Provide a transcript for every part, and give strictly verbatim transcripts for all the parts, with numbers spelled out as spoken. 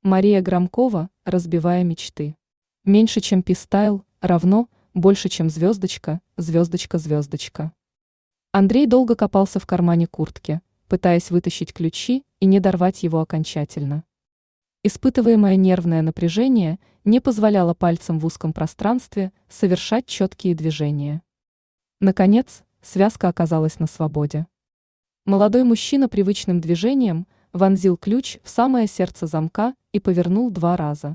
Мария Громкова, разбивая мечты. Меньше, чем пи-стайл, равно больше, чем звездочка, звездочка, звездочка. Андрей долго копался в кармане куртки, пытаясь вытащить ключи и не дорвать его окончательно. Испытываемое нервное напряжение не позволяло пальцам в узком пространстве совершать четкие движения. Наконец, связка оказалась на свободе. Молодой мужчина привычным движением вонзил ключ в самое сердце замка и повернул два раза.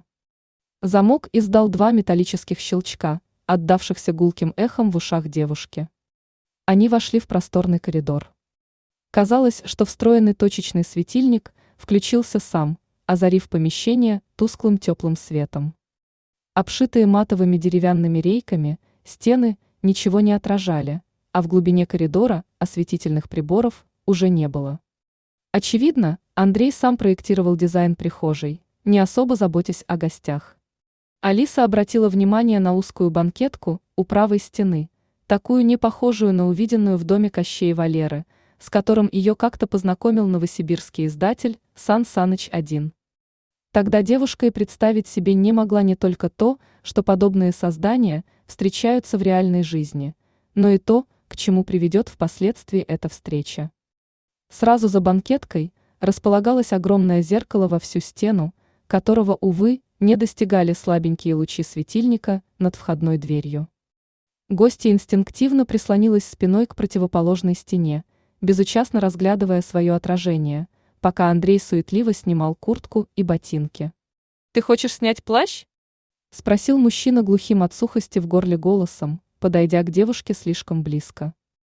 Замок издал два металлических щелчка, отдавшихся гулким эхом в ушах девушки. Они вошли в просторный коридор. Казалось, что встроенный точечный светильник включился сам, озарив помещение тусклым теплым светом. Обшитые матовыми деревянными рейками, стены ничего не отражали, а в глубине коридора осветительных приборов уже не было. Очевидно, Андрей сам проектировал дизайн прихожей, не особо заботясь о гостях. Алиса обратила внимание на узкую банкетку у правой стены, такую не похожую на увиденную в доме Кощея Валеры, с которым ее как-то познакомил новосибирский издатель Сан Саныч один. Тогда девушка и представить себе не могла не только то, что подобные создания встречаются в реальной жизни, но и то, к чему приведет впоследствии эта встреча. Сразу за банкеткой располагалось огромное зеркало во всю стену, которого, увы, не достигали слабенькие лучи светильника над входной дверью. Гостья инстинктивно прислонилась спиной к противоположной стене, безучастно разглядывая свое отражение, пока Андрей суетливо снимал куртку и ботинки. «Ты хочешь снять плащ?» – спросил мужчина глухим от сухости в горле голосом, подойдя к девушке слишком близко.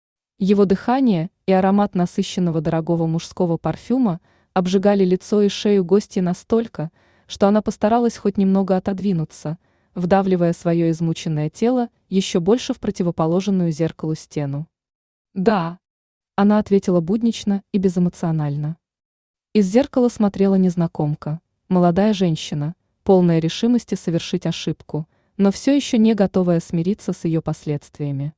Его дыхание и аромат насыщенного дорогого мужского парфюма обжигали лицо и шею гостьи настолько, что она постаралась хоть немного отодвинуться, вдавливая свое измученное тело еще больше в противоположенную зеркалу стену. «Да», – она ответила буднично и безэмоционально. Из зеркала смотрела незнакомка, молодая женщина, полная решимости совершить ошибку, но все еще не готовая смириться с ее последствиями.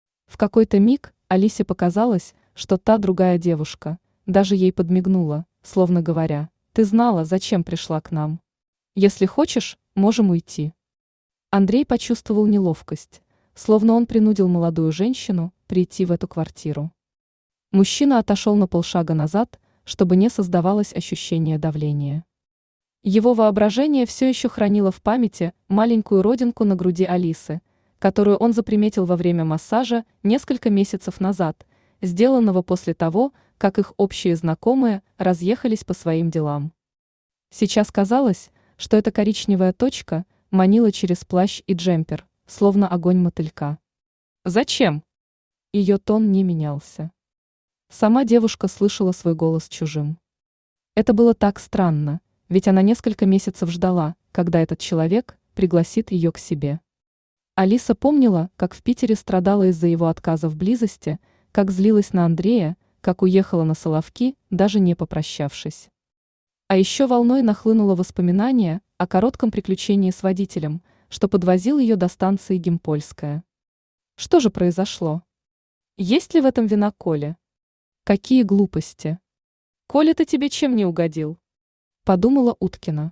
В какой-то миг Алисе показалось, что та другая девушка, даже ей подмигнула, словно говоря: «Ты знала, зачем пришла к нам. Если хочешь, можем уйти». Андрей почувствовал неловкость, словно он принудил молодую женщину прийти в эту квартиру. Мужчина отошел на полшага назад, чтобы не создавалось ощущение давления. Его воображение все еще хранило в памяти маленькую родинку на груди Алисы, которую он заприметил во время массажа несколько месяцев назад, сделанного после того, как их общие знакомые разъехались по своим делам. Сейчас казалось, что эта коричневая точка манила через плащ и джемпер, словно огонь мотылька. «Зачем?» Ее тон не менялся. Сама девушка слышала свой голос чужим. Это было так странно, ведь она несколько месяцев ждала, когда этот человек пригласит ее к себе. Алиса помнила, как в Питере страдала из-за его отказа в близости, как злилась на Андрея, как уехала на Соловки, даже не попрощавшись. А еще волной нахлынуло воспоминание о коротком приключении с водителем, что подвозил ее до станции Гимпольская. Что же произошло? Есть ли в этом вина Коле? Какие глупости! Коля-то тебе чем не угодил? Подумала Уткина.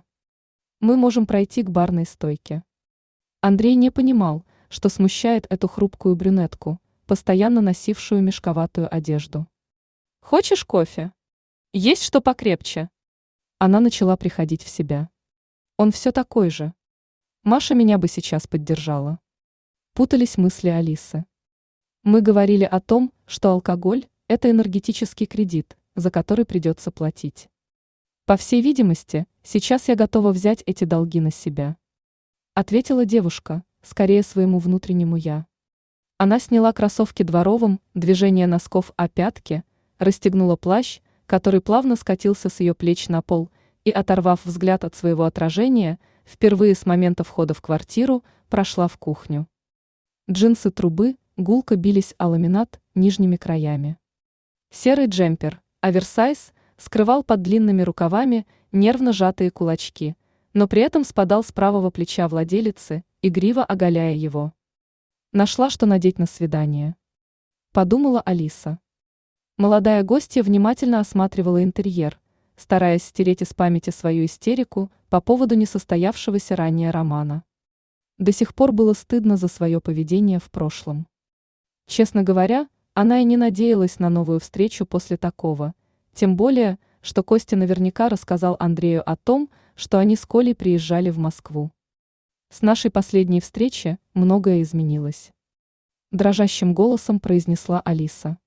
Мы можем пройти к барной стойке. Андрей не понимал, что смущает эту хрупкую брюнетку, постоянно носившую мешковатую одежду. «Хочешь кофе? Есть что покрепче?» Она начала приходить в себя. Он все такой же. Маша меня бы сейчас поддержала. Путались мысли Алисы. Мы говорили о том, что алкоголь – это энергетический кредит, за который придется платить. По всей видимости, сейчас я готова взять эти долги на себя. Ответила девушка, скорее своему внутреннему «я». Она сняла кроссовки дворовым, движение носков о пятки, расстегнула плащ, который плавно скатился с ее плеч на пол, и, оторвав взгляд от своего отражения, впервые с момента входа в квартиру, прошла в кухню. Джинсы трубы гулко бились о ламинат нижними краями. Серый джемпер, оверсайз, скрывал под длинными рукавами нервно сжатые кулачки, но при этом спадал с правого плеча владелицы, игриво оголяя его. Нашла, что надеть на свидание. Подумала Алиса. Молодая гостья внимательно осматривала интерьер, стараясь стереть из памяти свою истерику по поводу несостоявшегося ранее романа. До сих пор было стыдно за свое поведение в прошлом. Честно говоря, она и не надеялась на новую встречу после такого, тем более, что Костя наверняка рассказал Андрею о том, что они с Колей приезжали в Москву. С нашей последней встречи многое изменилось. Дрожащим голосом произнесла Алиса.